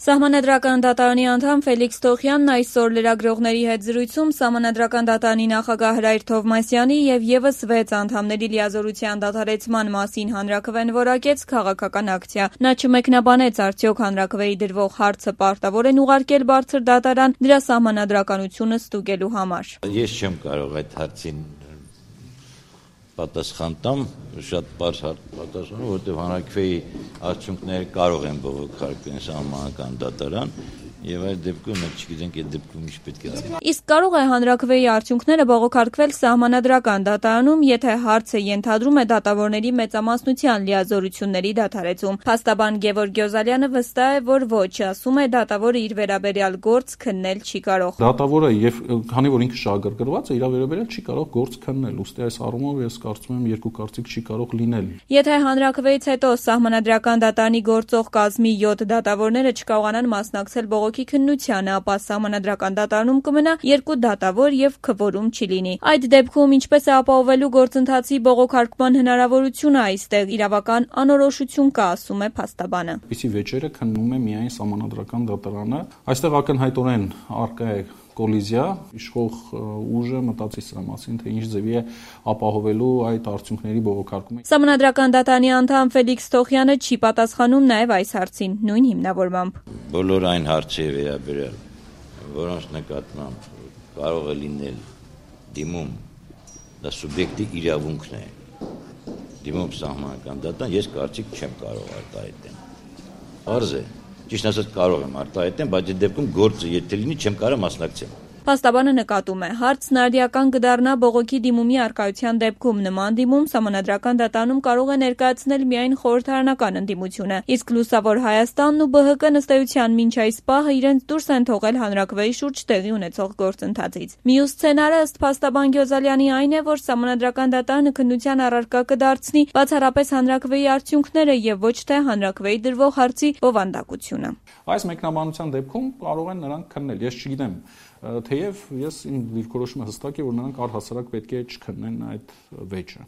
Սահմանադրական դատարանի անդամ Ֆելիքս Թոխյանն այսօր լրագրողների հետ զրույցում Սահմանադրական դատարանի նախագահ Հրայր Թովմասյանի և ևս 6 անդամների լիազորության դադարեցման մասին հանրաքվեն որակեց քաղաքական ակցիա։ Նա չմեկնաբանեց արդյոք հանրաքվեի դրվող հարցը պարտավոր են ուղարկել բարձր դատարան դրա սահմանադրականությունը ստուգելու համար։ Ես չեմ կարող այդ հարցին պատասխան տամ, շատ պարզ պատասխան, որտեղ հանրաքվեի արդյունքները կարող են բողոքարկվել սահմանադրական դատարան եւ այդ դեպքում մենք չգիտենք այդ դեպքում ինչ պետք է արվի։ Իսկ կարող է հանրաքվեի արդյունքները բողոքարկվել սահմանադրական դատարանում, եթե հարցը ենթադրում է դատավորների մեծամասնության լիազորությունների դադարեցում։ Փաստաբան Գևորգ Գյոզալյանը վստահ է, որ ոչ, ասում է, դատավորը իր վերաբերյալ գործ քննել չի կարող։ Դատավորը եւ քանի որ ինքը շահագրգռված է, իր վերաբերյալ չի կարող գործ քննել, ուստի այս առումով ես կարծում եմ երկու կարծիք չի կարող լինել։ Եթե հանրաքվեից հետո սահմանադրական դատարանի գործող կազմի 7 դատավորները չկարողանան մասնակցել բողոքի քննությանը, ապա սահմանադրական դատարանում կմնա 2 դատավոր եւ քվորում չի լինի։ Այդ դեպքում ինչպես է ապահովելու գործընթացի բողոքարկման հնարավորությունը այստեղ իրավական անորոշություն կա, ասում է փաստաբանը։ Այսպիսի վեճերը քննում է միայն սահմանադրական դատարանը։ Այստեղ ակնհայտորեն առկա է կոլիզիա, իշխող ուժը մտածի սրա մասին, թե ինչ ձևի է ապահովելու այդ արդյունքների բողոքարկումը։ Սահմանադրական դատարանի անդամ Ֆելիքս Թոխյանը չի պատասխանում նաև այս հարցին, նույն հիմնավորմամբ։ Բոլոր այն հարցերի վերաբերյալ, որոնց նկատմամբ կարող է լինել դիմում, դա սուբյեկտի իրավունքն է։ Դիմում սահմանադրական դատարան ես կարծիք չեմ կարող արտահայտել։ Պարզ է։ Ճիշտ ասած կարող եմ արտահայտել, բայց այդ դեպքում գործը եթե լինի չեմ կարող մասնակցել։ Փաստաբանը նկատում է, հարցն արդիական կդառնա բողոքի դիմումի առկայության դեպքում նման դիմում սահմանադրական դատարանում կարող է ներկայացնել միայն խորհրդարանական ընդդիմությունը, իսկ Լուսավոր Հայաստանն ու ԲՀԿ-ն ըստ էության մինչ այս պահը իրենց դուրս են թողել հանրաքվեի շուրջ տեղի ունեցող գործընթացից։ Մյուս սցենարը ըստ փաստաբան Գյոզալյանի այն է, որ սահմանադրական դատարանը քննության առարկա կդարձնի բացառապես հանրաքվեի արդյունքները եւ ոչ թե հանրաքվեի դրվող հարցի բովանդակությունը։ Այս մեկնաբանության դեպքում կարող են նրանք քննել, ես չգիտեմ, թեև ես իմ դիրքորոշումը հստակ է, որ նրանք առհասարակ պետք է չքննեն այդ վեճը։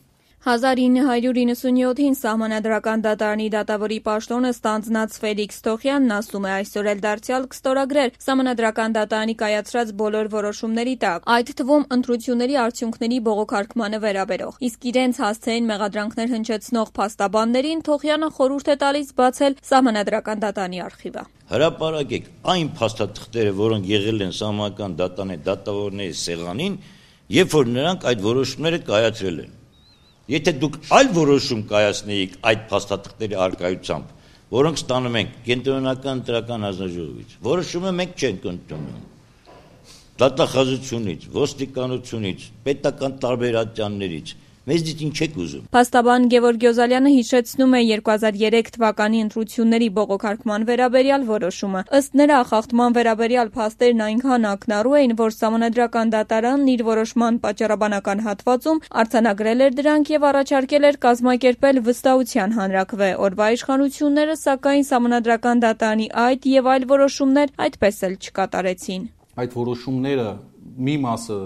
1997-ին սահմանադրական դատարանի դատավորի պաշտոնը ստանձնած Ֆելիքս Թոխյանն ասում է այսօր էլ դարձյալ կստորագրեր սահմանադրական դատարանի կայացրած բոլոր որոշումների տակ, այդ թվում ընտրությունների արդյունքների բողոքարկմանը վերաբերող։ Իսկ իրենց հասցեին մեղադրանքներ հնչեցնող փաստաբաններին Թոխյանը խորհուրդ է տալիս բացել սահմանադրական դատարանի արխիվը։ Հրապարակեք այն փաստաթղթերը, որոնք եղել են սահմանադրական դատարանի դատավորների սեղանին, երբ որ նրանք այդ որոշումները կայացրել են։ Եթե դուք այլ որոշում կայացնեիք այդ փաստաթղթերի առկայությամբ, որոնք ստանում ենք կենտրոնական ընտրական հանձնաժողովից, որոշումը մենք չենք ընդունում։ Դատախազությունից, ոստիկանությունից, պետական տարբեր ատյաններից մեզնից ինչ եք ուզում։ Փաստաբան Գևորգ Գյոզալյանը հիշեցնում է 2003 թվականի ընտրությունների բողոքարկման վերաբերյալ որոշումը։ Ըստ նրա, խախտման վերաբերյալ փաստերն այնքան ակնառու էին, որ սահմանադրական դատարանն իր որոշման պատճառաբանական հատվածում արձանագրել էր դրանք եւ առաջարկել էր կազմակերպել վստահության հանրաքվե։ Օրվա իշխանությունները սակայն սահմանադրական դատարանի այդ եւ այլ որոշումներ այդպես էլ չկատարեցին։ Այդ որոշումները մի մասը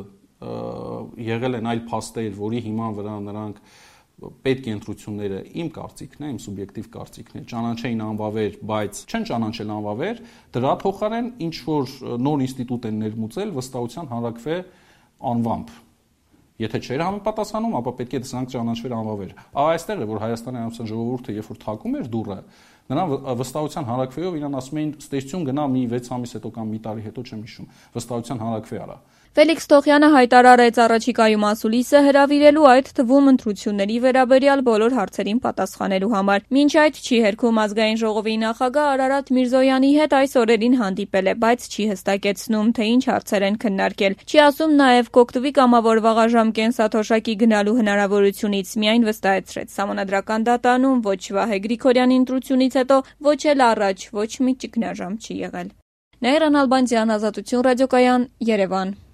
եղել են այլ փաստեր, որի հիման վրա նրանք պետք է ընտրությունները իմ կարծիքն է, իմ սուբյեկտիվ կարծիքն է, ճանաչեին անվավեր, բայց չեն ճանաչել անվավեր, դրա փոխարեն ինչ որ նոր ինստիտուտ են ներմուծել վստահության հանրաքվե անվամբ։ Եթե չէր համապատասխանում, ապա պետք է դրանք ճանաչվեր անվավեր։ Այստեղ է, որ Հայաստանի Հանրապետության ժողովուրդը երբ որ թակում էր դուռը, նրան վստահության հանրաքվեով իրան ասում էին ստեյցիոն գնա մի 6 ամիս հետո կամ մի տարի հետո չեմ հիշում, վստահության հանրաքվե արա։ Ֆելիքս Թոխյանը հայտարարեց առաջիկայում ասուլիսը հրավիրելու այդ թվում ընտրությունների վերաբերյալ բոլոր հարցերին պատասխանելու համար։ Մինչ այդ չի հերքում ազգային ժողովի նախագահ Արարատ Միրզոյանի հետ այս օրերին հանդիպել է, բայց չի հստակեցնում, թե ինչ հարցեր են քննարկել։ Չի ասում նաև կօգտվի կամավոր վաղաժամ կենսաթոշակի գնալու հնարավորությունից, միայն վստահեցրեց սահմանադրական դատարանում ոչ Վահե Գրիգորյանի ընտրությունից հետո, ոչ էլ առաջ ոչ մի ճգնաժամ չի եղել։ Նայիրան Ալբանդյան, Ազատություն ռադիոկայան, Երևան։